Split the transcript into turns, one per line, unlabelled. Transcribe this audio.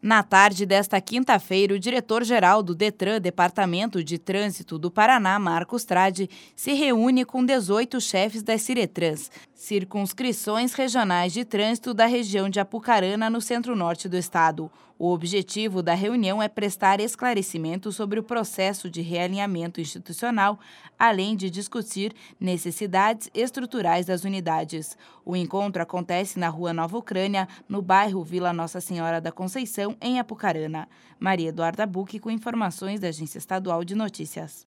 Na tarde desta quinta-feira, o diretor-geral do DETRAN, Departamento de Trânsito do Paraná, Marcos Tradi, se reúne com 18 chefes das Ciretrans, circunscrições regionais de trânsito da região de Apucarana, no centro-norte do estado. O objetivo da reunião é prestar esclarecimentos sobre o processo de realinhamento institucional, além de discutir necessidades estruturais das unidades. O encontro acontece na Rua Nova Ucrânia, no bairro Vila Nossa Senhora da Conceição, em Apucarana. Maria Eduarda Bucchi, com informações da Agência Estadual de Notícias.